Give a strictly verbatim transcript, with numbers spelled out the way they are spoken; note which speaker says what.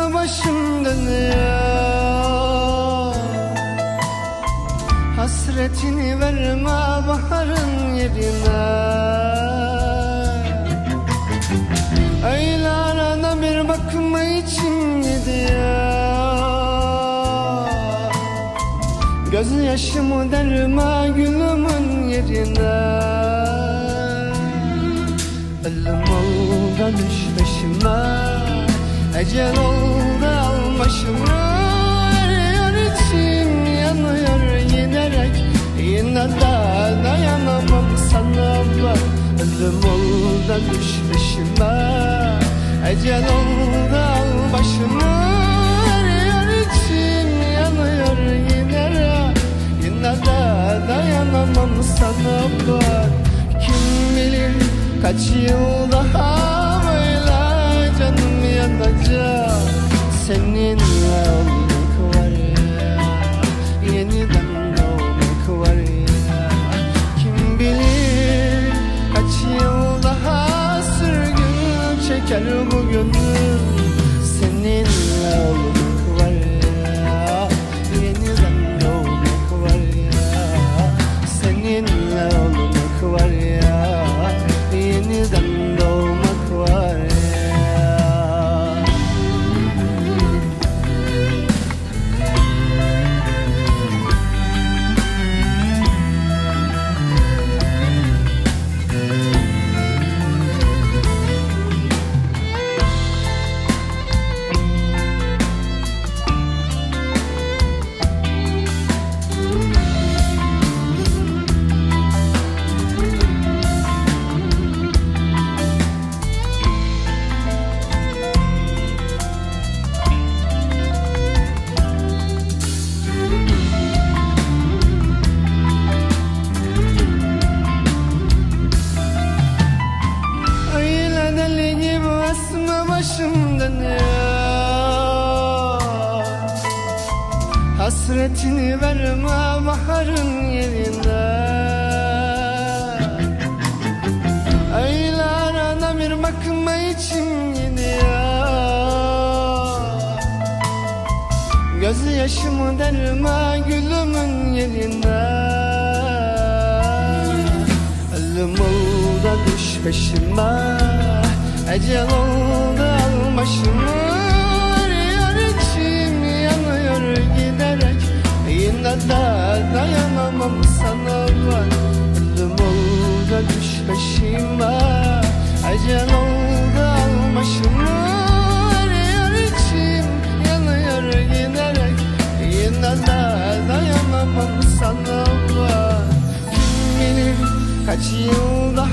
Speaker 1: asma başım dönüyor. Hasretini verme baharın yerine. Öyle arada bir bakma içim gidiyor. Gözyaşımı derme gülümün yerine. Ölüm oldu düş peşime, ecel oldu al başımı. Eriyor içim yanıyor giderek, yine de dayanamam sana bak. Ölüm oldu düş peşime, ecel oldu al başımı. Eriyor içim yanıyor giderek, yine de dayanamam sana bak. Kim bilir kaç yıl daha böyle canım yanacak. Seninle olmak var ya, yeniden doğmak var ya. Kim bilir kaç yıl daha sürgün çeker bu gönül. Seninle olmak var ya, yeniden doğmak var ya. Seninle olmak var ya, yeniden doğmak var ya. Başım dönüyor. Hasretini verme baharın yerine. Öyle arada bir bakma içim gidiyor. Gözyaşımı derme gülümün yerine. Ölüm oldu düş peşime, ecel oldu al başımı. Eriyor içim yanıyor giderek, yine de dayanamam sana var. Ölüm oldu düş peşime, ecel oldu al başımı. Eriyor içim yanıyor giderek, yine de dayanamam sana var. Kim bilir kaç yıl daha